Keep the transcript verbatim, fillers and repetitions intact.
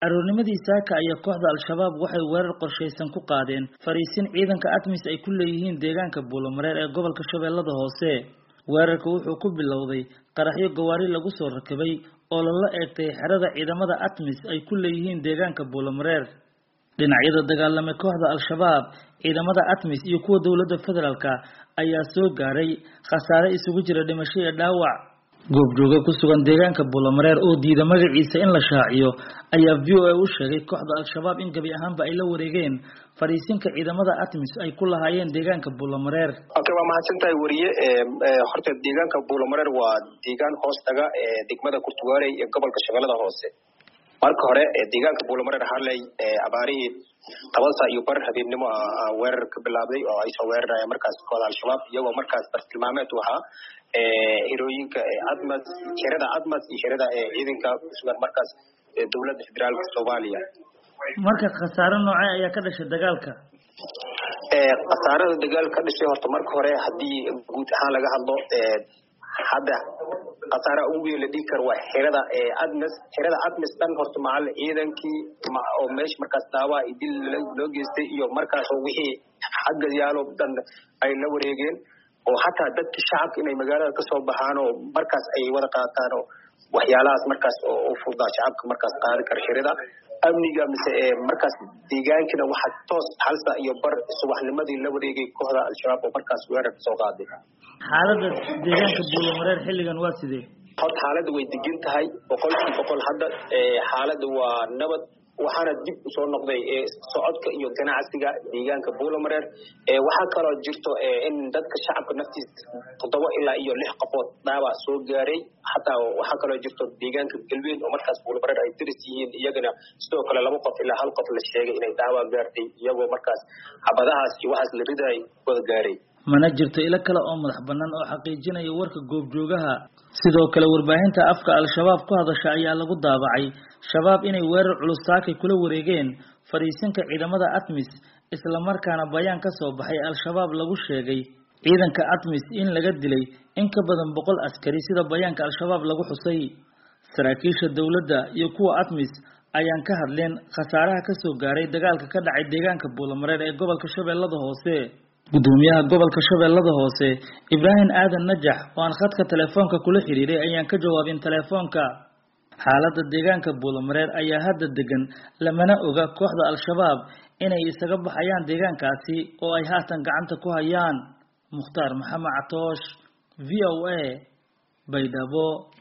aroornimadii saaka ayaa kooxda al-shabaab waxay weerar qorsheysan ku qaadeen fariisin ciidanka ATMIS ay ku leeyihiin deegaanka Buulamareer ee gobolka Shabeellada Hoose. Weerarka wuxuu ku bilowday qaraxyo gawaari lagu soo rakibay oo la eegtay xerada ciidamada ATMIS ay ku leeyihiin deegaanka Buulamareer. Dhinacyada dagaalamay kooxda al-shabaab, ciidamada ATMIS iyo kuwa dawladda federaalka ayaa soo gaaray khasaare isugu jira dhimasho iyo dhaawac. goobjooga ku sugan deegaanka Buulamareer oo diiday magaciisa in la shaaciyo ayaa V O A u sheegay kooxda al-shabaab in gabi ahaanba ay la wareegeen fariisinka ciidamada ATMIS ay ku lahaayeen deegaanka Buulamareer. Okay, waa mahadsantahay wariye ee horta deegaanka Buulamareer waa deegaan hoos taga ee degmada Kurtuwaare ee gobolka Shabeellada Hoose. marka hore deegaanka Buulamareer Harley abaarihi tabansa iyo bar habeenimo weerar ka bilaabay oo ay soo weerarayeen markaas kooxda al-shabaab iyagoo markaas bartilmaameed u ahaa ee heroyinka ATMIS xerada ATMIS iyo xerada ciidanka sugan markaas dawladda federaalka Soomaaliya. marka khasaare noocay ayaa ka dhashay dagaalka ee khasaarada dagaalka ka dhashay horta marka hore hadii guud ahaan laga hadlo ee hadda khasaare ugu weyn la dhigi karo waa xerada ATMIS xerada ATMIS tan horta macal ciidankii oo meesh markaas daawa idil loo geystay iyo markaas wixii xagga yaalo dan ay la wareegeen oo hatta dadkii shacabka inay magaalada ka soo baxaan oo markaas ay wada qaataan oo waxyaalahaas markaas oo fududaa shacabka markaas qaadi kar xerada amniga mise markaas deegaankina waxa toos halsa iyo bar subaxnimadii la wareegay kooxda al-shabaab oo markaas weerar soo qaaday. xaaladda deegaanka Buulamareer xilligan waa sidee? horta xaaladdu way degan tahay boqolkiiba boqol hadda xaaladdu waa nabad waxaana dib u soo noqday socodka iyo ganacsiga deegaanka Buulamareer ee waxa kale oo jirto in dadka shacabka naftiisa toddoba ilaa iyo lix qofood dhaawac soo gaaray hatta waxa kale oo jirto deegaanka Galbeed oo markaas Buulamareer ay tiris yihiin iyagana sidoo kale laba qof ilaa hal qof la sheegay inay dhaawac gaartay iyagoo markaas xabadahaas iyo waxaas la riday wada gaaray. mana jirto ila kale oo madax banaan oo xaqiijinaya warka goobjoogaha. sidoo kale warbaahinta afka al-shabaab ku hadasha ayaa lagu daabacay shabaab inay weerar culus saakay kula wareegeen fariisinka ciidamada ATMIS isla markaana bayaan ka soo baxay al-shabaab lagu sheegay ciidanka ATMIS in laga dilay in ka badan boqol askari sida bayaanka al-shabaab lagu xusay. saraakiisha dawladda iyo kuwa ATMIS ayaan ka hadleen khasaaraha ka soo gaaray dagaalka ka dhacay deegaanka Buulamareer ee gobolka Shabeellada Hoose. gudoomiyaha gobolka Shabeellada Hoose Ibrahim Aadan Najax oo aan khadka telefoonka kula xiriiray ayaan ka jawaabin telefoonka. xaaladda deegaanka Buulamareer ayaa hadda degan lamana oga kooxda al-shabaab inay isaga baxayaan deegaankaasi oo ay haatan gacanta ku hayaan. Mukhtaar Maxamed Catoosh V O A Baydhabo.